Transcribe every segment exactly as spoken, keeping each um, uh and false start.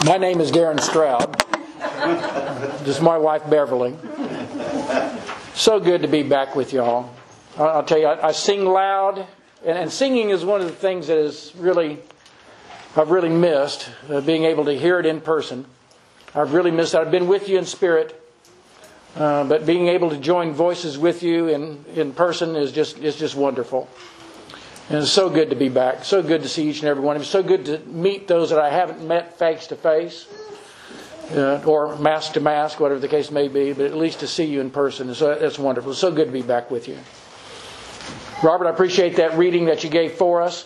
My name is Darren Stroud. This is my wife, Beverly. So good to be back with y'all. I'll tell you, I, I sing loud, and, and singing is one of the things that is really, I've really missed, uh, being able to hear it in person. I've really missed that. I've been with you in spirit, uh, but being able to join voices with you in, in person is just is just wonderful. And it's so good to be back. So good to see each and every one of you. So good to meet those that I haven't met face to face, uh, or mask to mask, whatever the case may be. But at least to see you in person, so that's wonderful. It's so good to be back with you. Robert, I appreciate that reading that you gave for us.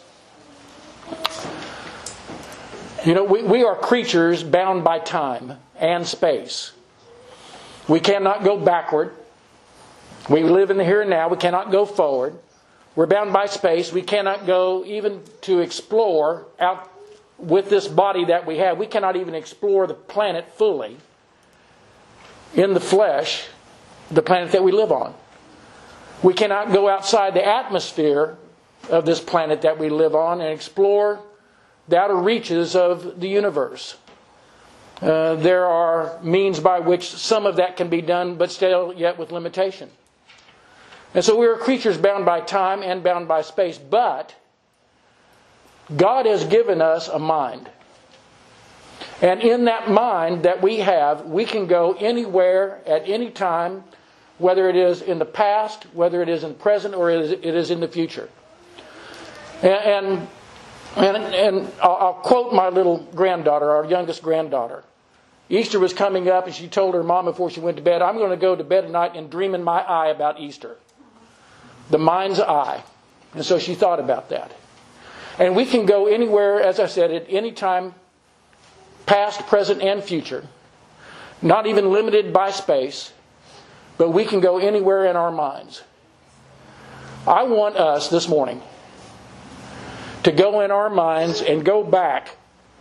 You know, we, we are creatures bound by time and space. We cannot go backward. We live in the here and now. We cannot go forward. We're bound by space. We cannot go even to explore out with this body that we have. We cannot even explore the planet fully in the flesh, the planet that we live on. We cannot go outside the atmosphere of this planet that we live on and explore the outer reaches of the universe. Uh, there are means by which some of that can be done, but still yet with limitation. And so we are creatures bound by time and bound by space. But God has given us a mind. And in that mind that we have, we can go anywhere at any time, whether it is in the past, whether it is in the present, or it is in the future. And, and, and I'll quote my little granddaughter, our youngest granddaughter. Easter was coming up, and she told her mom before she went to bed, "I'm going to go to bed tonight and dream in my eye about Easter." The mind's eye. And so she thought about that. And we can go anywhere, as I said, at any time, past, present, and future. Not even limited by space, but we can go anywhere in our minds. I want us this morning to go in our minds and go back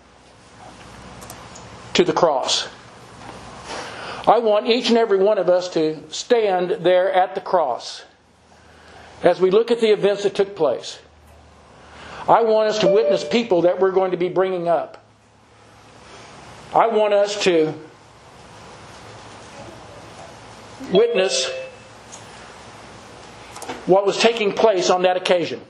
to the cross. I want each and every one of us to stand there at the cross as we look at the events that took place. I want us to witness people that we're going to be bringing up. I want us to witness what was taking place on that occasion.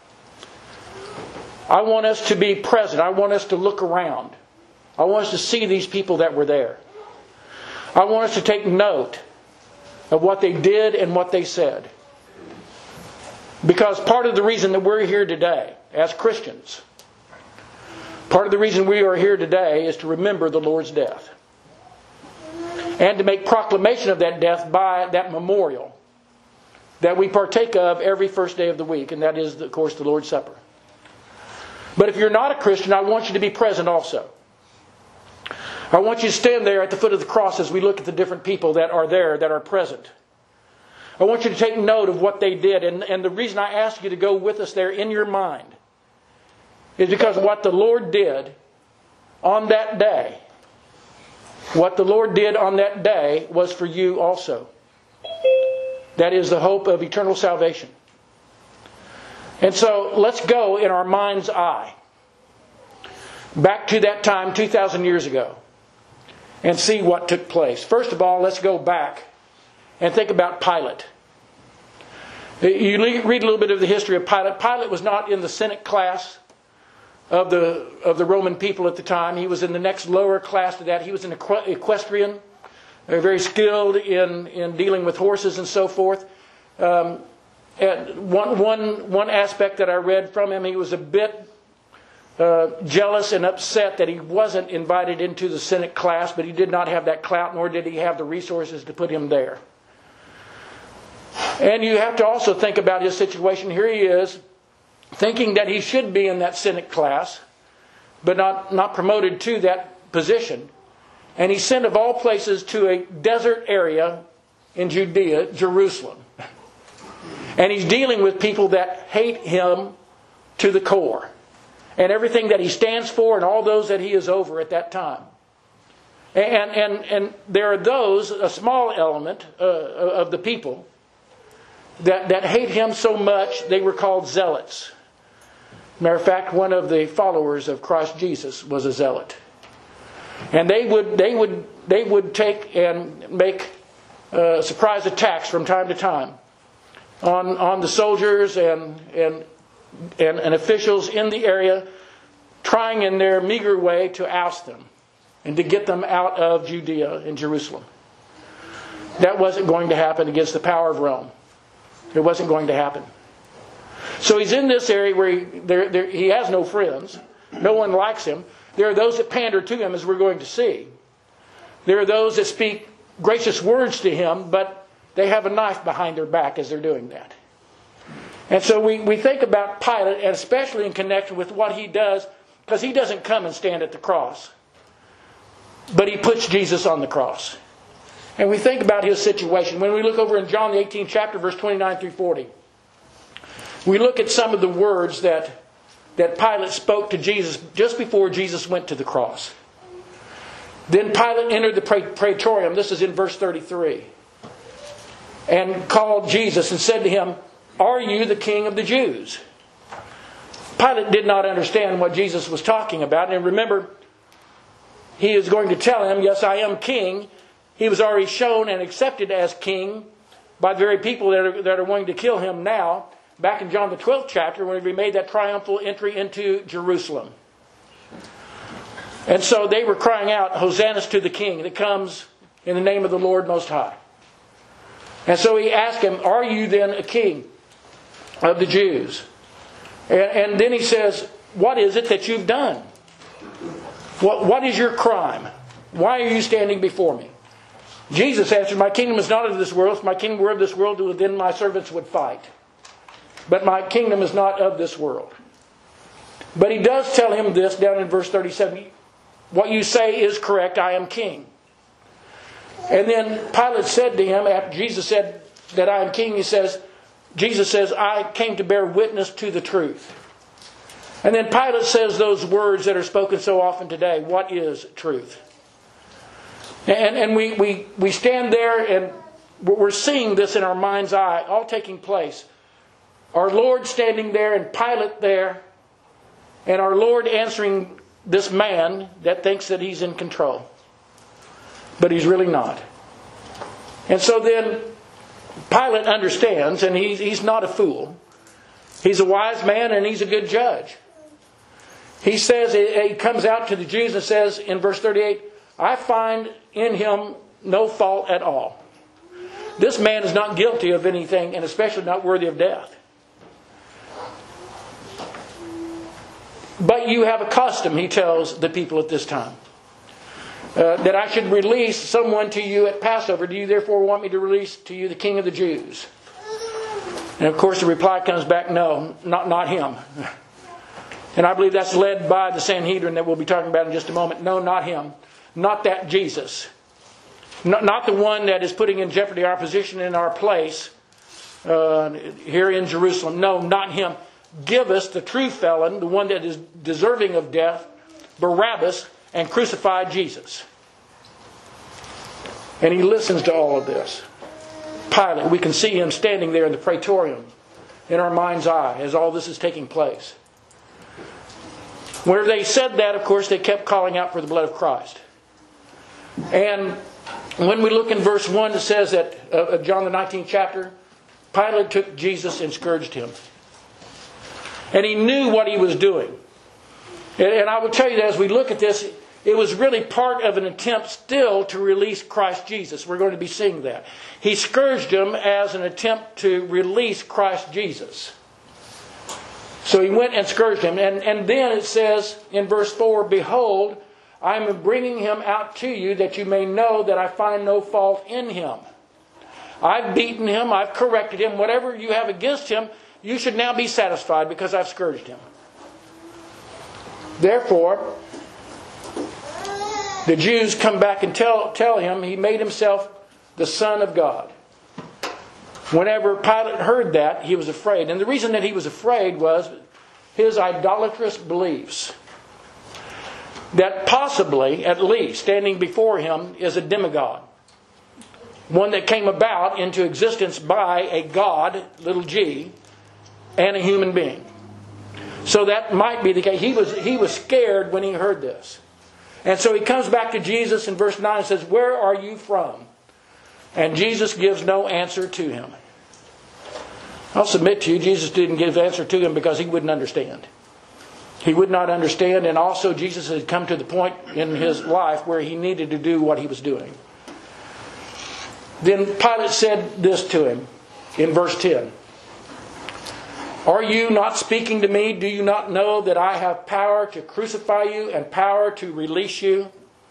I want us to be present. I want us to look around. I want us to see these people that were there. I want us to take note of what they did and what they said. Because part of the reason that we're here today as Christians, part of the reason we are here today is to remember the Lord's death. And to make proclamation of that death by that memorial that we partake of every first day of the week. And that is, of course, the Lord's Supper. But if you're not a Christian, I want you to be present also. I want you to stand there at the foot of the cross as we look at the different people that are there, that are present. I want you to take note of what they did. And, and the reason I ask you to go with us there in your mind is because what the Lord did on that day, what the Lord did on that day was for you also. That is the hope of eternal salvation. And so let's go in our mind's eye back to that time two thousand years ago and see what took place. First of all, let's go back and think about Pilate. You read a little bit of the history of Pilate. Pilate was not in the Senate class of the of the Roman people at the time. He was in the next lower class to that. He was an equestrian, very skilled in, in dealing with horses and so forth. Um, and one, one, one aspect that I read from him, he was a bit uh, jealous and upset that he wasn't invited into the Senate class, but he did not have that clout, nor did he have the resources to put him there. And you have to also think about his situation. Here he is, thinking that he should be in that Senate class, but not, not promoted to that position. And he's sent of all places to a desert area in Judea, Jerusalem. And he's dealing with people that hate him to the core. And everything that he stands for and all those that he is over at that time. And, and, and there are those, a small element uh, of the people, That, that hate him so much, they were called zealots. Matter of fact, one of the followers of Christ Jesus was a zealot. And they would they would they would take and make uh, surprise attacks from time to time on on the soldiers and and and, and officials in the area, trying in their meager way to oust them and to get them out of Judea and Jerusalem. That wasn't going to happen against the power of Rome. It wasn't going to happen. So he's in this area where he, there, there, he has no friends. No one likes him. There are those that pander to him, as we're going to see. There are those that speak gracious words to him, but they have a knife behind their back as they're doing that. And so we, we think about Pilate, and especially in connection with what he does, because he doesn't come and stand at the cross, but he puts Jesus on the cross. And we think about his situation. When we look over in John the eighteenth chapter, verse twenty-nine through forty, we look at some of the words that, that Pilate spoke to Jesus just before Jesus went to the cross. Then Pilate entered the praetorium, this is in verse thirty-three, and called Jesus and said to him, "Are you the king of the Jews?" Pilate did not understand what Jesus was talking about. And remember, he is going to tell him, "Yes, I am king." He was already shown and accepted as king by the very people that are, that are wanting to kill him now. Back in John the twelfth chapter, when he made that triumphal entry into Jerusalem. And so they were crying out, "Hosanna to the King that comes in the name of the Lord Most High." And so he asked him, "Are you then a king of the Jews?" And, and then he says, "What is it that you've done? What, what is your crime? Why are you standing before me?" Jesus answered, "My kingdom is not of this world. If my kingdom were of this world, then my servants would fight. But my kingdom is not of this world." But he does tell him this down in verse thirty-seven. "What you say is correct. I am king." And then Pilate said to him, after Jesus said that I am king, he says, Jesus says, "I came to bear witness to the truth." And then Pilate says those words that are spoken so often today. What is truth? And, and we, we, we stand there and we're seeing this in our mind's eye, all taking place. Our Lord standing there and Pilate there, and our Lord answering this man that thinks that he's in control. But he's really not. And so then Pilate understands, and he's, he's not a fool. He's a wise man and he's a good judge. He says, he comes out to the Jews and says in verse thirty-eight, "I find in him no fault at all. This man is not guilty of anything, and especially not worthy of death. But you have a custom," he tells the people at this time, uh, "that I should release someone to you at Passover. Do you therefore want me to release to you the King of the Jews?" And of course the reply comes back, "No, not, not him." And I believe that's led by the Sanhedrin that we'll be talking about in just a moment. No, not him. Not that Jesus. Not, not the one that is putting in jeopardy our position in our place uh, here in Jerusalem. No, not him. Give us the true felon, the one that is deserving of death, Barabbas, and crucify Jesus. And he listens to all of this. Pilate, we can see him standing there in the praetorium in our mind's eye as all this is taking place. Where they said that, of course, they kept calling out for the blood of Christ. And when we look in verse one, it says that uh, John the nineteenth chapter, Pilate took Jesus and scourged him. And he knew what he was doing. And, and I will tell you that as we look at this, it was really part of an attempt still to release Christ Jesus. We're going to be seeing that. He scourged him as an attempt to release Christ Jesus. So he went and scourged him. And, and then it says in verse four, "Behold, I am bringing him out to you that you may know that I find no fault in him. I've beaten him. I've corrected him. Whatever you have against him, you should now be satisfied because I've scourged him." Therefore, the Jews come back and tell, tell him he made himself the Son of God. Whenever Pilate heard that, he was afraid. And the reason that he was afraid was his idolatrous beliefs. That possibly, at least, standing before him is a demigod. One that came about into existence by a god, little g, and a human being. So that might be the case. He was, he was scared when he heard this. And so he comes back to Jesus in verse nine and says, "Where are you from?" And Jesus gives no answer to him. I'll submit to you, Jesus didn't give answer to him because he wouldn't understand. He would not understand, and also Jesus had come to the point in his life where he needed to do what he was doing. Then Pilate said this to him in verse ten. "Are you not speaking to me? Do you not know that I have power to crucify you and power to release you?"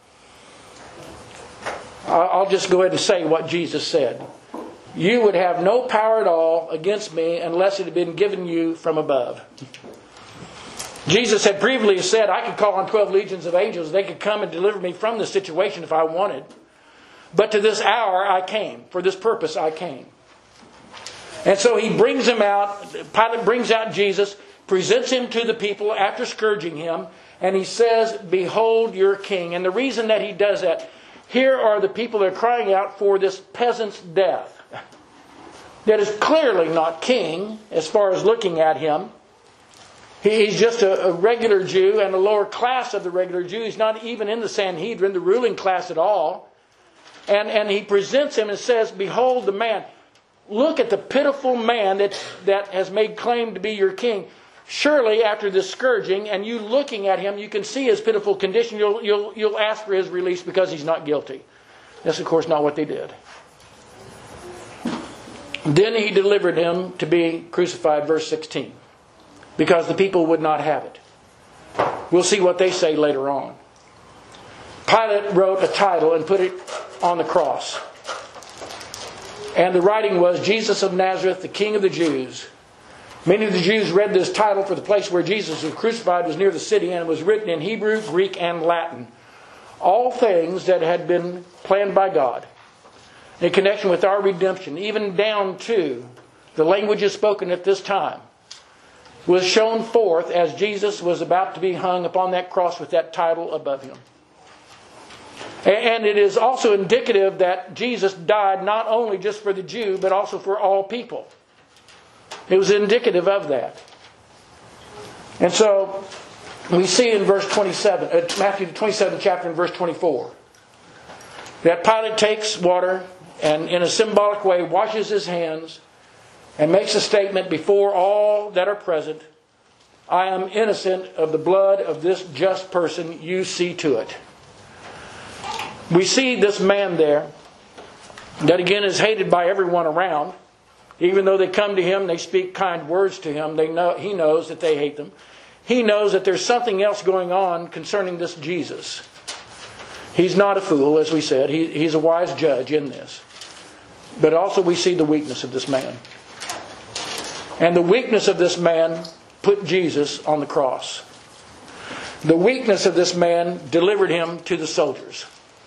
I'll just go ahead and say what Jesus said. "You would have no power at all against me unless it had been given you from above." Jesus had previously said, "I could call on twelve legions of angels. They could come and deliver me from this situation if I wanted. But to this hour I came. For this purpose I came." And so he brings him out. Pilate brings out Jesus, presents him to the people after scourging him. And he says, "Behold your king." And the reason that he does that, here are the people that are crying out for this peasant's death. That is clearly not king as far as looking at him. He's just a, a regular Jew and a lower class of the regular Jew. He's not even in the Sanhedrin, the ruling class at all. And, and he presents him and says, "Behold the man. Look at the pitiful man that, that has made claim to be your king. Surely after this scourging and you looking at him, you can see his pitiful condition. You'll, you'll, you'll ask for his release because he's not guilty." That's of course not what they did. Then he delivered him to be crucified, verse sixteen. Because the people would not have it. We'll see what they say later on. Pilate wrote a title and put it on the cross. And the writing was, "Jesus of Nazareth, the King of the Jews." Many of the Jews read this title, for the place where Jesus was crucified was near the city, and it was written in Hebrew, Greek, and Latin. All things that had been planned by God in connection with our redemption, even down to the languages spoken at this time, was shown forth as Jesus was about to be hung upon that cross with that title above him. And it is also indicative that Jesus died not only just for the Jew, but also for all people. It was indicative of that. And so we see in verse twenty-seven, uh, Matthew the twenty-seventh chapter and verse twenty-four, that Pilate takes water and in a symbolic way washes his hands and makes a statement before all that are present, "I am innocent of the blood of this just person. You see to it." We see this man there that again is hated by everyone around. Even though they come to him, they speak kind words to him. They know, he knows that they hate them. He knows that there's something else going on concerning this Jesus. He's not a fool, as we said. He, he's a wise judge in this. But also we see the weakness of this man. And the weakness of this man put Jesus on the cross. The weakness of this man delivered him to the soldiers.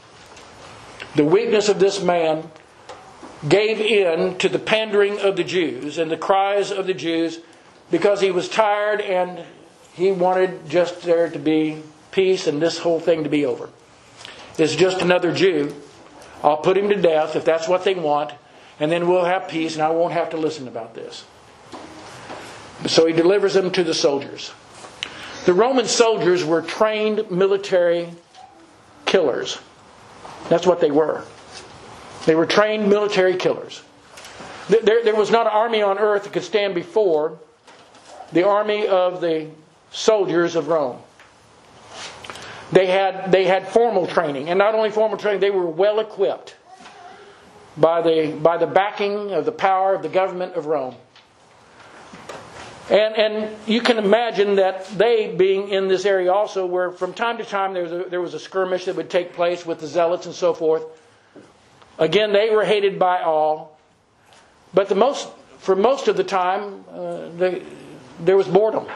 The weakness of this man gave in to the pandering of the Jews and the cries of the Jews because he was tired and he wanted just there to be peace and this whole thing to be over. It's just another Jew. I'll put him to death if that's what they want, and then we'll have peace and I won't have to listen about this. So he delivers them to the soldiers. The Roman soldiers were trained military killers. That's what they were. They were trained military killers. There, there was not an army on earth that could stand before the army of the soldiers of Rome. They had, they had formal training. And not only formal training, they were well equipped by the, by the backing of the power of the government of Rome. And, and you can imagine that they, being in this area also, where from time to time there was, a, there was a skirmish that would take place with the zealots and so forth. Again, they were hated by all. But the most, for most of the time, uh, they, there was boredom.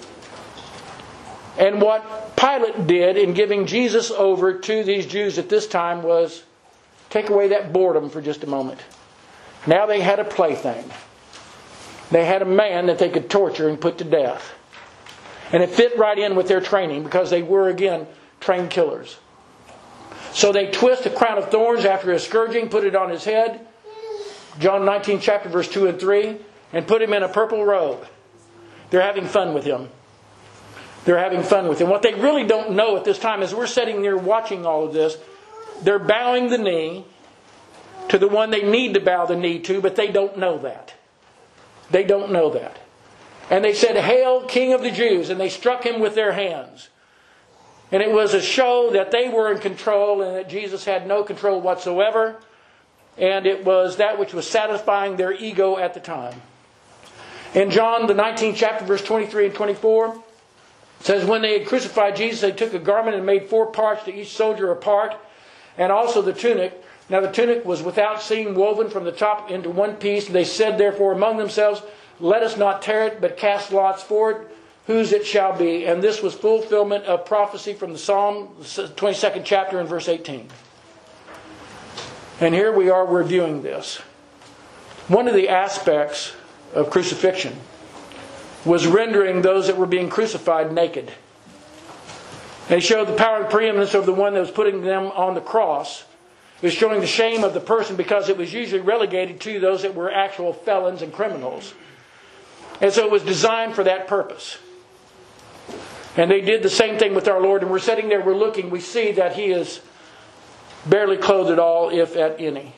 And what Pilate did in giving Jesus over to these Jews at this time was take away that boredom for just a moment. Now they had a plaything. They had a man that they could torture and put to death. And it fit right in with their training because they were, again, trained killers. So they twist a crown of thorns after a scourging, put it on his head, John nineteen chapter verse two and three, and put him in a purple robe. They're having fun with him. They're having fun with him. What they really don't know at this time is we're sitting there watching all of this. They're bowing the knee to the one they need to bow the knee to, but they don't know that. They don't know that. And they said, "Hail, King of the Jews!" And they struck him with their hands. And it was a show that they were in control and that Jesus had no control whatsoever. And it was that which was satisfying their ego at the time. In John, the nineteenth chapter, verse twenty-three and twenty-four, it says, "When they had crucified Jesus, they took a garment and made four parts, to each soldier a part, and also the tunic. Now the tunic was without seam, woven from the top into one piece. They said therefore among themselves, Let us not tear it, but cast lots for it, whose it shall be. And this was fulfillment of prophecy from the Psalm, twenty-second chapter and verse eighteen. And here we are reviewing this. One of the aspects of crucifixion was rendering those that were being crucified naked. They showed the power and preeminence of the one that was putting them on the cross. It was showing the shame of the person because it was usually relegated to those that were actual felons and criminals. And so it was designed for that purpose. And they did the same thing with our Lord. And we're sitting there, we're looking, we see that He is barely clothed at all, if at any.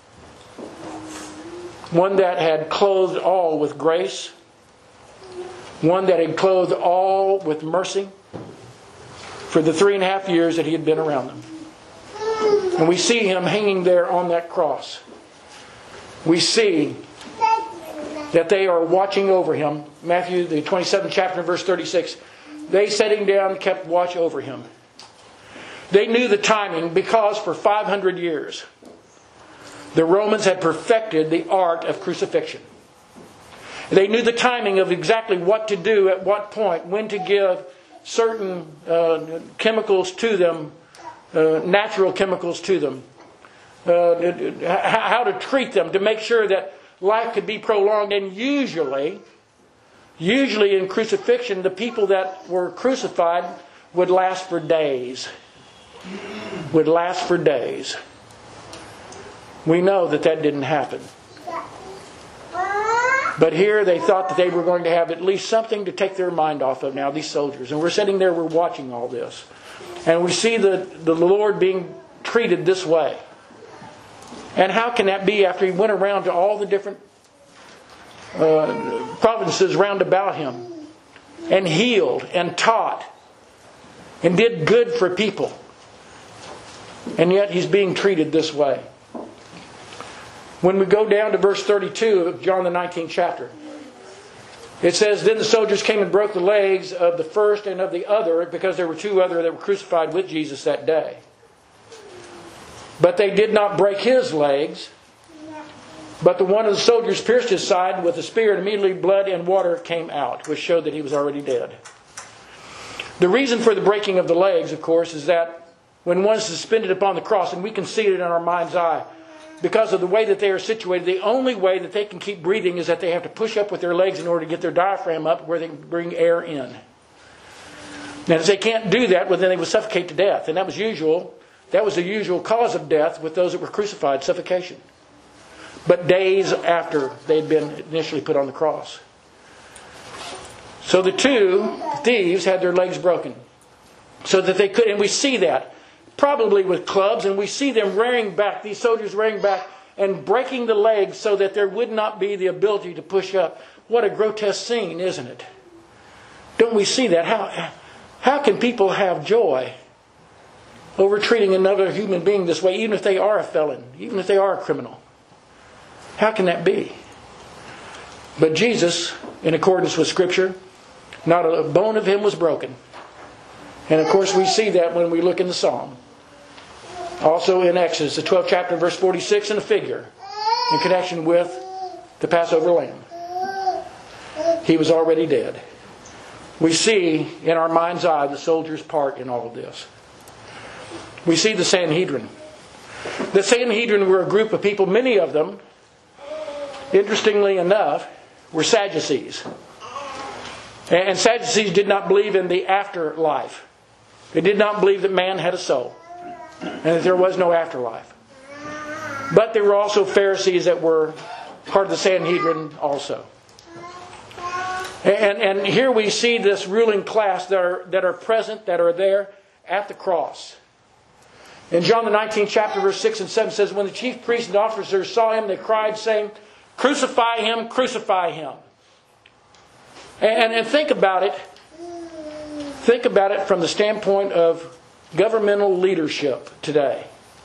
One that had clothed all with grace. One that had clothed all with mercy for the three and a half years that He had been around them. And we see Him hanging there on that cross. We see that they are watching over Him. Matthew, the twenty-seventh chapter, verse thirty-six. They sitting down kept watch over Him. They knew the timing because for five hundred years the Romans had perfected the art of crucifixion. They knew the timing of exactly what to do at what point, when to give certain uh, chemicals to them, uh, natural chemicals to them, uh, how to treat them to make sure that life could be prolonged. And usually, usually in crucifixion, the people that were crucified would last for days. Would last for days. We know that that didn't happen. But here they thought that they were going to have at least something to take their mind off of now, these soldiers. And we're sitting there, we're watching all this. And we see the, the Lord being treated this way. And how can that be after He went around to all the different uh, provinces round about Him and healed and taught and did good for people? And yet He's being treated this way. When we go down to verse thirty-two of John the nineteenth chapter, it says, "Then the soldiers came and broke the legs of the first and of the other," because there were two other that were crucified with Jesus that day. "But they did not break His legs. But the one of the soldiers pierced His side with a spear, and immediately blood and water came out," which showed that He was already dead. The reason for the breaking of the legs, of course, is that when one is suspended upon the cross, and we can see it in our mind's eye, because of the way that they are situated, the only way that they can keep breathing is that they have to push up with their legs in order to get their diaphragm up where they can bring air in. Now, if they can't do that, well, then they would suffocate to death. And that was usual. That was the usual cause of death with those that were crucified, suffocation. But days after they had been initially put on the cross. So the two thieves had their legs broken. So that they could, and we see that. Probably with clubs, and we see them rearing back, these soldiers rearing back and breaking the legs so that there would not be the ability to push up. What a grotesque scene, isn't it? Don't we see that? How, how can people have joy over treating another human being this way, even if they are a felon, even if they are a criminal? How can that be? But Jesus, in accordance with Scripture, not a bone of Him was broken. And of course we see that when we look in the Psalm. Also in Exodus, the twelfth chapter, verse forty-six, in a figure in connection with the Passover lamb. He was already dead. We see in our mind's eye the soldier's part in all of this. We see the Sanhedrin. The Sanhedrin were a group of people, many of them, interestingly enough, were Sadducees. And Sadducees did not believe in the afterlife. They did not believe that man had a soul and that there was no afterlife. But there were also Pharisees that were part of the Sanhedrin also. And, and here we see this ruling class that are, that are present, that are there at the cross. In John the nineteenth chapter, verse six and seven says, when the chief priests and officers saw him, they cried, saying, crucify him, crucify him. And, and think about it. Think about it from the standpoint of governmental leadership today.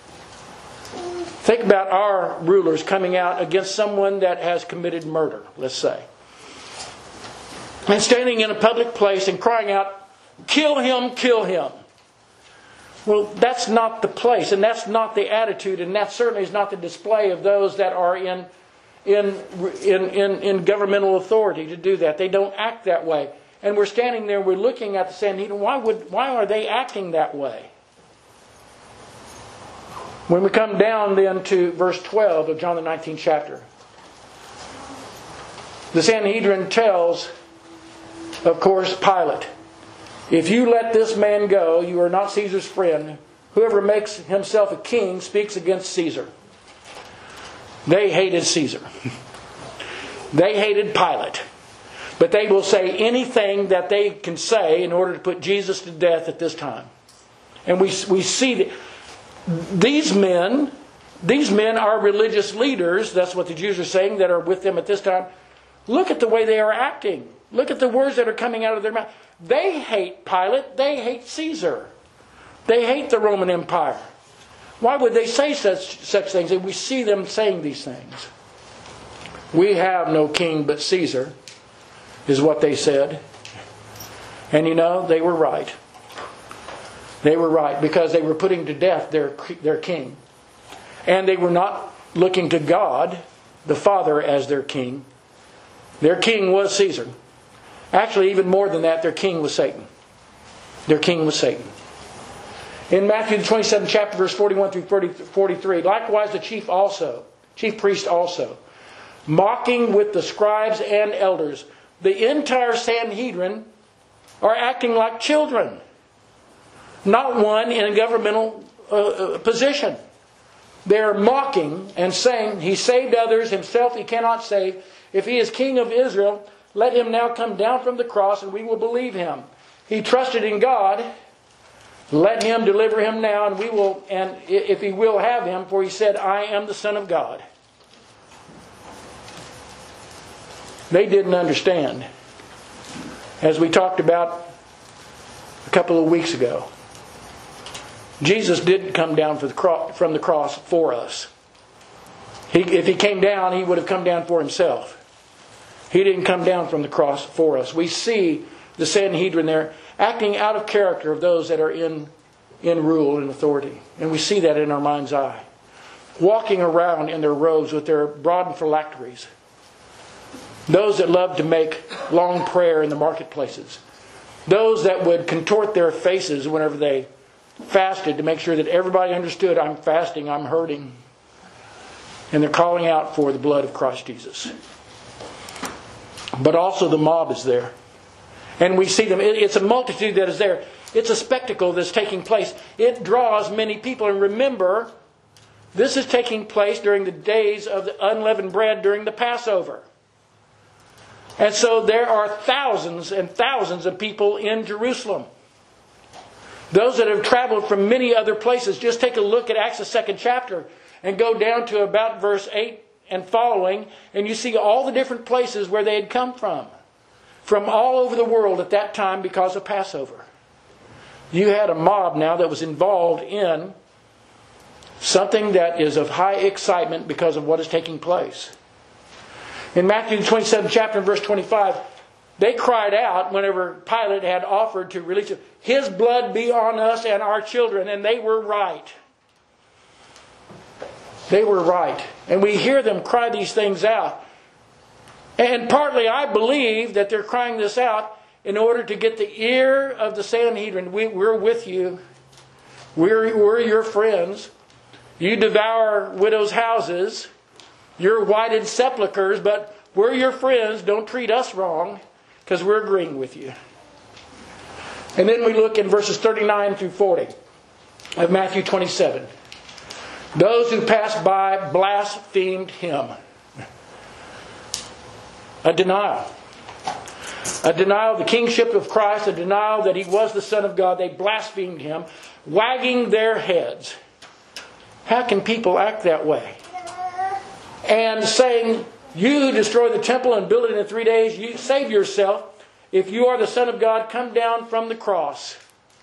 Think about our rulers coming out against someone that has committed murder, let's say. And standing in a public place and crying out, kill him, kill him. Well, that's not the place, and that's not the attitude, and that certainly is not the display of those that are in, in, in, in, in governmental authority to do that. They don't act that way. And we're standing there, we're looking at the Sanhedrin. Why would, why are they acting that way? When we come down then to verse twelve of John the nineteenth chapter, the Sanhedrin tells, of course, Pilate, if you let this man go, you are not Caesar's friend. Whoever makes himself a king speaks against Caesar. They hated Caesar. They hated Pilate. But they will say anything that they can say in order to put Jesus to death at this time. And we, we see that these men, these men are religious leaders, that's what the Jews are saying, that are with them at this time. Look at the way they are acting. Look at the words that are coming out of their mouth. They hate Pilate. They hate Caesar. They hate the Roman Empire. Why would they say such, such things? And we see them saying these things. We have no king but Caesar, is what they said. And you know, they were right. They were right because they were putting to death their, their king. And they were not looking to God, the Father, as their king. Their king was Caesar. Actually, even more than that, their king was Satan. Their king was Satan. In Matthew the twenty-seventh chapter, verse forty-one through forty-three, likewise the chief also, chief priest also, mocking with the scribes and elders. The entire Sanhedrin are acting like children. Not one in a governmental uh, position. They're mocking and saying, he saved others, himself he cannot save. If he is king of Israel, let him now come down from the cross and we will believe him. He trusted in God. Let him deliver him now and we will, and if he will have him, for he said, I am the Son of God. They didn't understand. As we talked about a couple of weeks ago, Jesus didn't come down for the cross, from the cross for us. He, if he came down, he would have come down for himself. He didn't come down from the cross for us. We see the Sanhedrin there acting out of character of those that are in, in rule and authority. And we see that in our mind's eye. Walking around in their robes with their broad phylacteries. Those that love to make long prayer in the marketplaces. Those that would contort their faces whenever they fasted to make sure that everybody understood, I'm fasting, I'm hurting. And they're calling out for the blood of Christ Jesus. But also the mob is there. And we see them. It's a multitude that is there. It's a spectacle that's taking place. It draws many people. And remember, this is taking place during the days of the unleavened bread during the Passover. And so there are thousands and thousands of people in Jerusalem. Those that have traveled from many other places. Just take a look at Acts the second chapter and go down to about verse eight and following, and you see all the different places where they had come from. From all over the world at that time because of Passover. You had a mob now that was involved in something that is of high excitement because of what is taking place. In Matthew the twenty-seventh chapter and verse twenty-five, they cried out whenever Pilate had offered to release him, his blood be on us and our children. And they were right. They were right. And we hear them cry these things out. And partly I believe that they're crying this out in order to get the ear of the Sanhedrin. We, we're with you. We're, we're your friends. You devour widows' houses. You're whited sepulchres, but we're your friends. Don't treat us wrong because we're agreeing with you. And then we look in verses thirty-nine through forty of Matthew twenty-seven. Those who passed by blasphemed him. A denial. A denial of the kingship of Christ, a denial that He was the Son of God. They blasphemed Him, wagging their heads. How can people act that way? And saying, you who destroy the temple and build it in three days, you save yourself. If you are the Son of God, come down from the cross.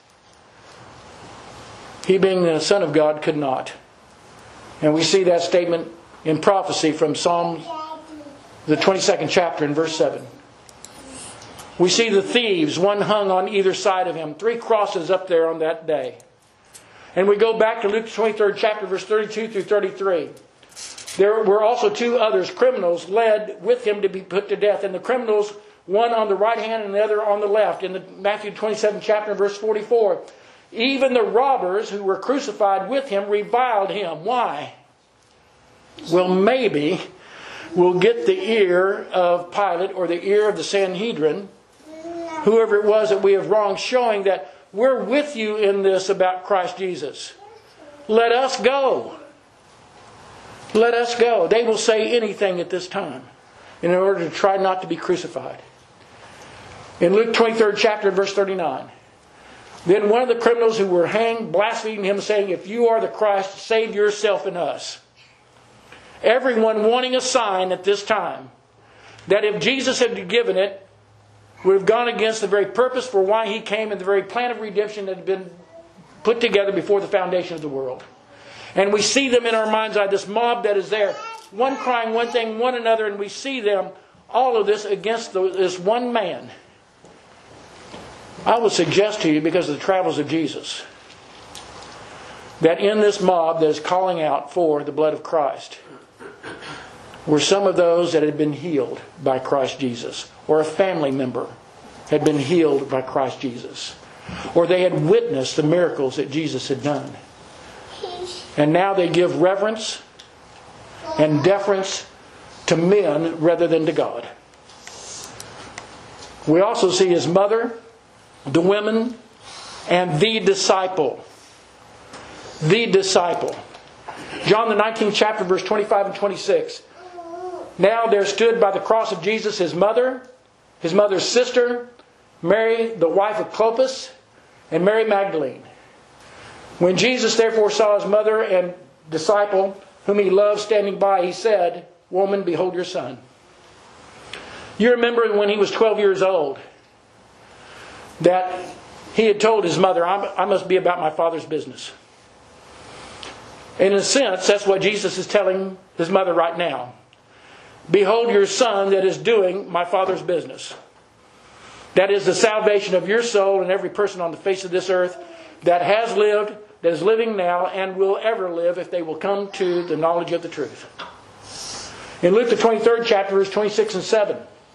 He, being the Son of God, could not. And we see that statement in prophecy from Psalm, the twenty-second chapter, in verse seven. We see the thieves, one hung on either side of Him. Three crosses up there on that day. And we go back to Luke twenty-third chapter, verse thirty-two through thirty-three. There were also two others, criminals, led with Him to be put to death. And the criminals, one on the right hand and the other on the left. In the Matthew twenty-seventh chapter, verse forty-four. Even the robbers who were crucified with Him reviled Him. Why? Well, maybe we'll get the ear of Pilate or the ear of the Sanhedrin, whoever it was that we have wronged, showing that we're with you in this about Christ Jesus. Let us go. Let us go. They will say anything at this time in order to try not to be crucified. In Luke twenty-third chapter, verse thirty-nine. Then one of the criminals who were hanged blasphemed Him, saying, if you are the Christ, save yourself and us. Everyone wanting a sign at this time that if Jesus had given it, would have gone against the very purpose for why He came and the very plan of redemption that had been put together before the foundation of the world. And we see them in our mind's eye, this mob that is there, one crying one thing, one another, and we see them, all of this against the, this one man. I would suggest to you, because of the travels of Jesus, that in this mob that is calling out for the blood of Christ were some of those that had been healed by Christ Jesus, or a family member had been healed by Christ Jesus, or they had witnessed the miracles that Jesus had done. And now they give reverence and deference to men rather than to God. We also see His mother, the women, and the disciple. The disciple. John the nineteenth chapter, verse twenty-five and twenty-six. Now there stood by the cross of Jesus His mother, His mother's sister, Mary, the wife of Clopas, and Mary Magdalene. When Jesus therefore saw His mother and disciple, whom He loved, standing by, He said, Woman, behold your son. You remember when He was twelve years old, that He had told His mother, I must be about my Father's business. In a sense, that's what Jesus is telling His mother right now. Behold your son that is doing my Father's business. That is the salvation of your soul and every person on the face of this earth that has lived, that is living now, and will ever live if they will come to the knowledge of the truth. In Luke the twenty-third chapter, verse twenty-six and seven,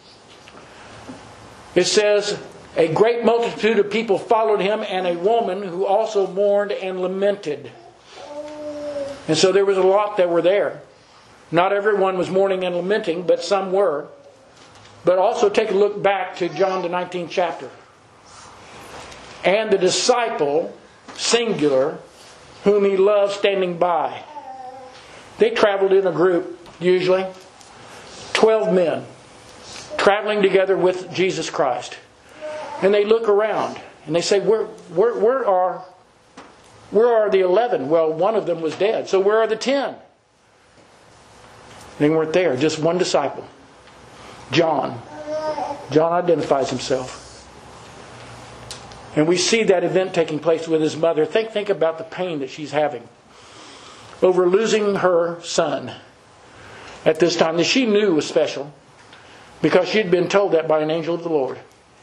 it says, a great multitude of people followed Him, and a woman who also mourned and lamented. And so there was a lot that were there. Not everyone was mourning and lamenting, but some were. But also take a look back to John the nineteenth chapter. And the disciple, singular, whom He loved, standing by. They traveled in a group, usually. Twelve men. Traveling together with Jesus Christ. And they look around. And they say, where, where, where are... Where are the eleven? Well, one of them was dead. So where are the ten? They weren't there. Just one disciple. John. John identifies himself. And we see that event taking place with his mother. Think, think about the pain that she's having over losing her son at this time that she knew was special, because she had been told that by an angel of the Lord.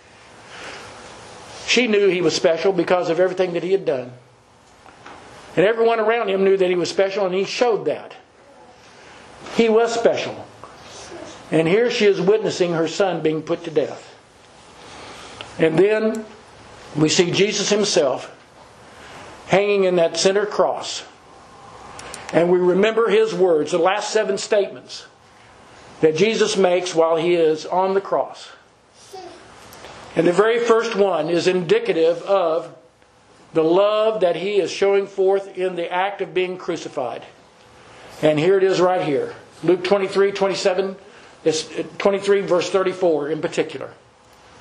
She knew he was special because of everything that he had done. And everyone around him knew that he was special, and he showed that. He was special. And here she is witnessing her son being put to death. And then we see Jesus Himself hanging in that center cross. And we remember His words, the last seven statements that Jesus makes while He is on the cross. And the very first one is indicative of the love that He is showing forth in the act of being crucified. And here it is right here. Luke twenty-three, twenty-seven, twenty-three verse thirty-four in particular.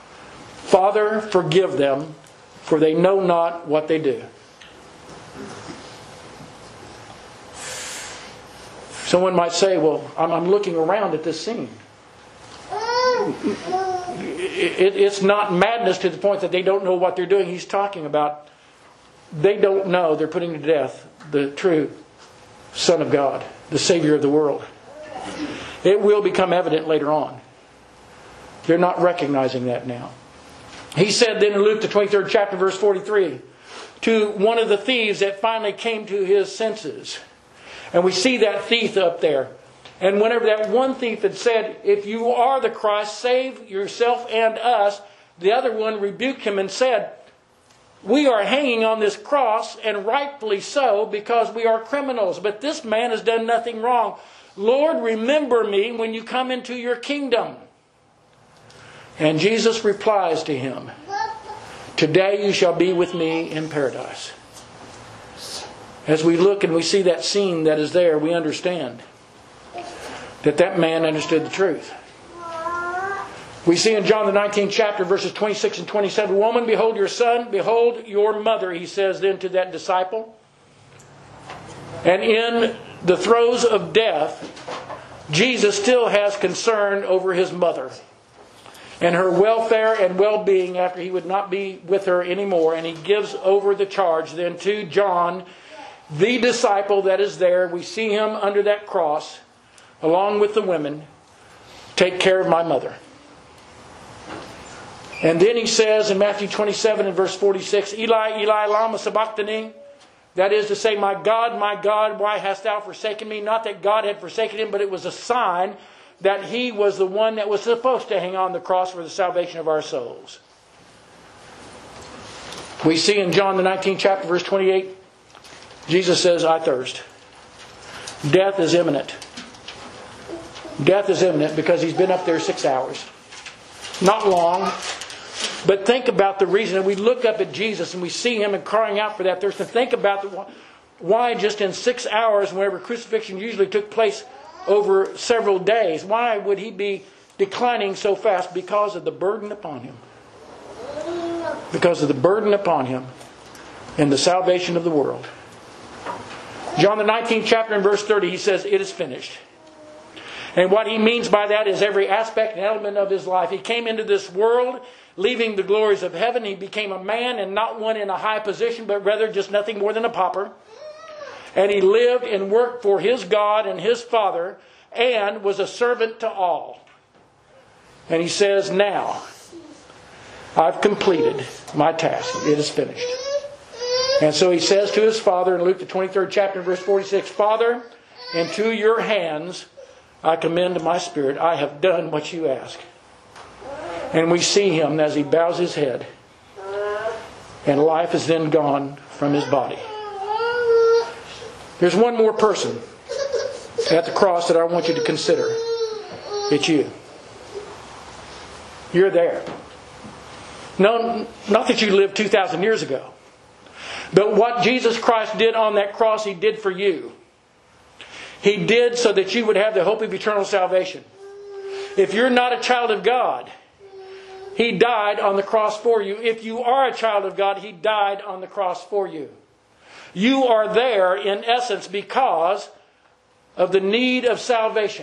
Father, forgive them, for they know not what they do. Someone might say, well, I'm, I'm looking around at this scene. It, it, it's not madness to the point that they don't know what they're doing. He's talking about they don't know they're putting to death the true Son of God, the Savior of the world. It will become evident later on. They're not recognizing that now. He said then in Luke the twenty-third chapter verse forty-three, to one of the thieves that finally came to his senses. And we see that thief up there. And whenever that one thief had said, if you are the Christ, save yourself and us, the other one rebuked him and said, we are hanging on this cross, and rightfully so, because we are criminals. But this man has done nothing wrong. Lord, remember me when you come into your kingdom. And Jesus replies to him, today you shall be with me in paradise. As we look and we see that scene that is there, we understand that that man understood the truth. We see in John the nineteenth chapter, verses twenty-six and twenty-seven, woman, behold your son, behold your mother, he says then to that disciple. And in the throes of death, Jesus still has concern over his mother and her welfare and well-being after he would not be with her anymore. And he gives over the charge then to John, the disciple that is there. We see him under that cross, along with the women, take care of my mother. And then he says in Matthew twenty-seven and verse forty-six, Eli, Eli, lama sabachthani. That is to say, my God, my God, why hast thou forsaken me? Not that God had forsaken him, but it was a sign that he was the one that was supposed to hang on the cross for the salvation of our souls. We see in John the nineteenth chapter, verse twenty-eight, Jesus says, I thirst. Death is imminent. Death is imminent because he's been up there six hours. Not long. But think about the reason. And we look up at Jesus and we see him and crying out for that thirst. And think about the, why just in six hours, whenever crucifixion usually took place over several days, why would he be declining so fast? Because of the burden upon him. Because of the burden upon him and the salvation of the world. John the nineteenth chapter and verse thirty, he says, it is finished. And what he means by that is every aspect and element of his life. He came into this world, leaving the glories of heaven. He became a man, and not one in a high position, but rather just nothing more than a pauper. And he lived and worked for his God and his Father, and was a servant to all. And he says, now, I've completed my task. It is finished. And so he says to his Father in Luke the twenty-third chapter, verse forty-six, Father, into your hands I commend my spirit. I have done what you ask. And we see him as he bows his head. And life is then gone from his body. There's one more person at the cross that I want you to consider. It's you. You're there. No, not that you lived two thousand years ago. But what Jesus Christ did on that cross, he did for you. He did so that you would have the hope of eternal salvation. If you're not a child of God, he died on the cross for you. If you are a child of God, he died on the cross for you. You are there in essence because of the need of salvation.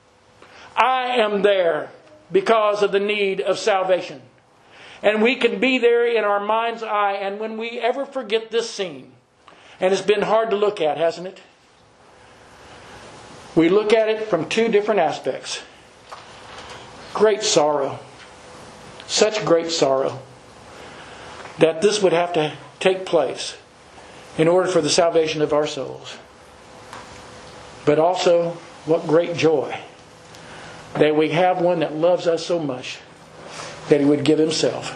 I am there because of the need of salvation. And we can be there in our mind's eye. And when we ever forget this scene, and it's been hard to look at, hasn't it? We look at it from two different aspects. Great sorrow. Such great sorrow that this would have to take place in order for the salvation of our souls. But also, what great joy that we have one that loves us so much that he would give himself.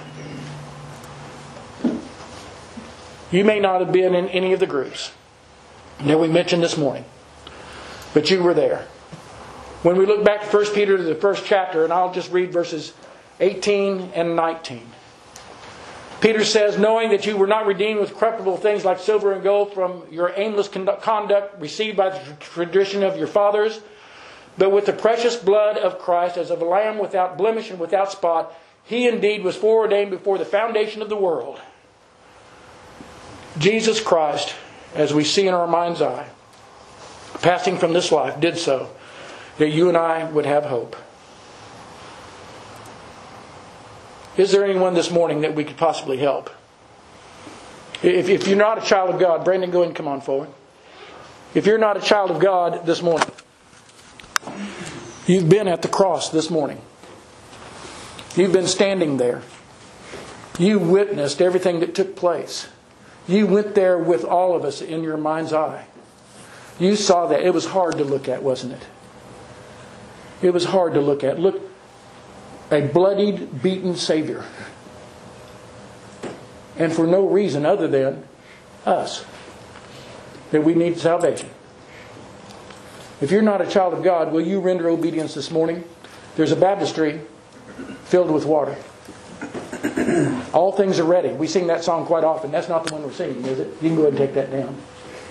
You may not have been in any of the groups that we mentioned this morning, but you were there. When we look back to First Peter to the first chapter, and I'll just read verses eighteen and nineteen. Peter says, knowing that you were not redeemed with corruptible things like silver and gold from your aimless conduct received by the tradition of your fathers, but with the precious blood of Christ as of a lamb without blemish and without spot, He indeed was foreordained before the foundation of the world. Jesus Christ, as we see in our mind's eye, passing from this life, did so that you and I would have hope. Is there anyone this morning that we could possibly help? If, if you're not a child of God, Brandon, go ahead and come on forward. If you're not a child of God this morning, you've been at the cross this morning. You've been standing there. You witnessed everything that took place. You went there with all of us in your mind's eye. You saw that. It was hard to look at, wasn't it? It was hard to look at. Look, a bloodied, beaten Savior. And for no reason other than us. That we need salvation. If you're not a child of God, will you render obedience this morning? There's a baptistry filled with water. All things are ready. We sing that song quite often. That's not the one we're singing, is it? You can go ahead and take that down.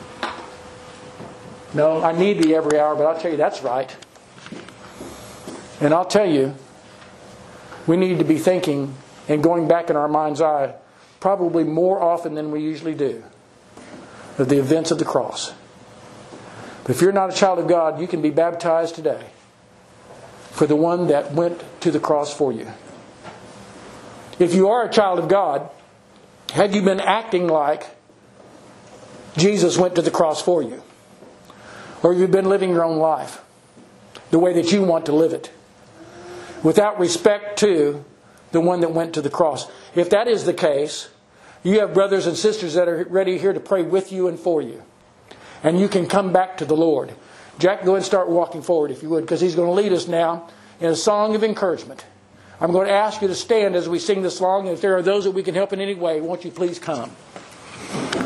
No, I need thee every hour, but I'll tell you that's right. And I'll tell you, we need to be thinking and going back in our mind's eye probably more often than we usually do of the events of the cross. But if you're not a child of God, you can be baptized today for the one that went to the cross for you. If you are a child of God, had you been acting like Jesus went to the cross for you? Or you've been living your own life the way that you want to live it, without respect to the one that went to the cross. If that is the case, you have brothers and sisters that are ready here to pray with you and for you. And you can come back to the Lord. Jack, go ahead and start walking forward if you would, because he's going to lead us now in a song of encouragement. I'm going to ask you to stand as we sing this song. And if there are those that we can help in any way, won't you please come?